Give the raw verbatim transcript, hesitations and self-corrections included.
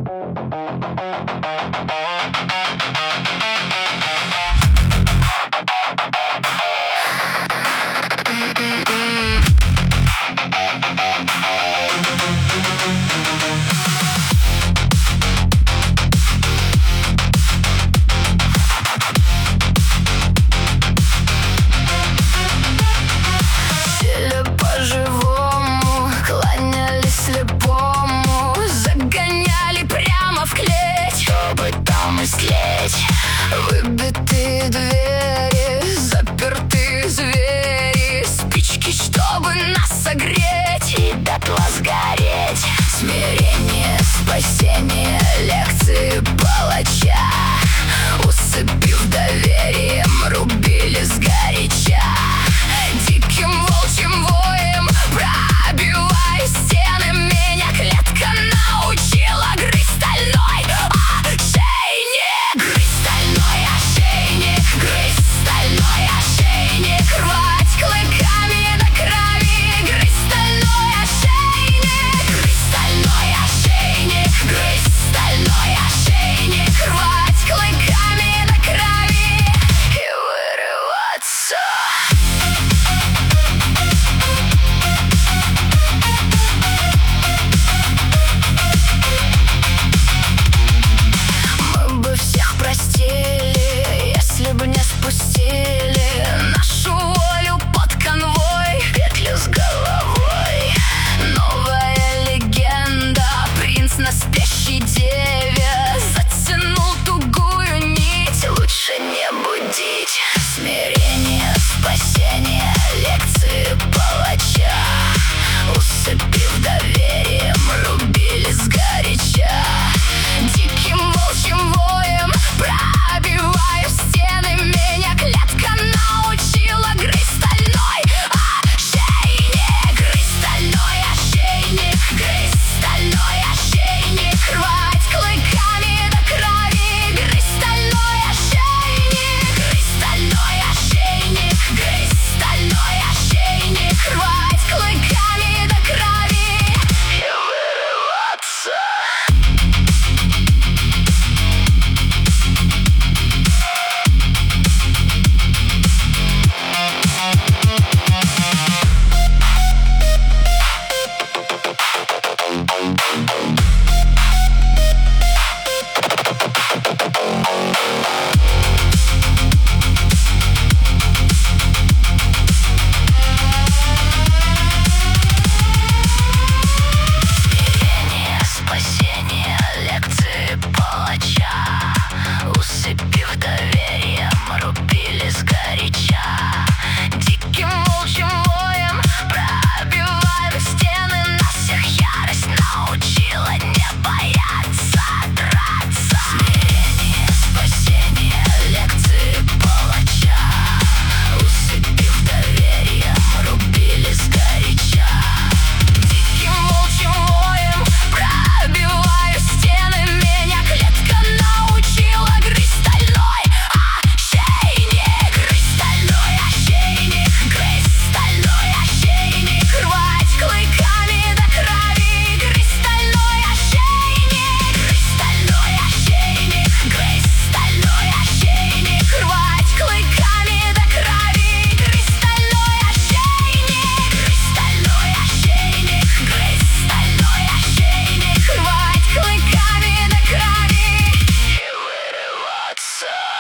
Выбитые двери, запертые звери, спички, чтобы нас согреть и дотла сгореть. Смирение, спасение, лекции палача, усыпив доверием, рубили сгоряча. Диким волчьим воем, пробивая стены, меня клетка научила грызть стальной ошейник. Грызть стальной ошейник, грызть стальной ошейник, рвать клыками до крови. Грызть стальной ошейник, грызть стальной ошейник, грызть стальной ошейник, рвать клыками до крови и вырываться. Простили, если бы не спустили нашу волю под конвой, петлю с головой. Новая легенда, принц на спящей деве затянул тугую нить, лучше не будить. Смирение, спасение, лекции палача, усыпив доверием, рубили сгоряча. Диким волчьим воем, пробиваю стены, меня клетка научила грызть стальной ошейник. Грызть стальной ошейник, грызть стальной ошейник, рвать клыками до крови. Грызть стальной ошейник, грызть стальной ошейник, грызть стальной ошейник, рвать клыками до крови и вырываться. Спасение, лекции палача, усыпив доверием, рубили сгоряча. Диким волчьим воем, пробивая стены, нас всех ярость научила не бояться драться. Смирение, спасение, лекции палача, усыпив доверием, рубили сгоряча. Диким волчьим воем, пробиваю стены, меня клетка научила грызть стальной ошейник. Грызть стальной ошейник, грызть стальной ошейник, рвать клыками до крови. Грызть стальной ошейник, грызть стальной ошейник, грызть стальной ошейник, рвать клыками до крови. Грызть стальной ошейник, грызть стальной ошейник, грызть стальной ошейник, рвать клыками до крови и вырываться.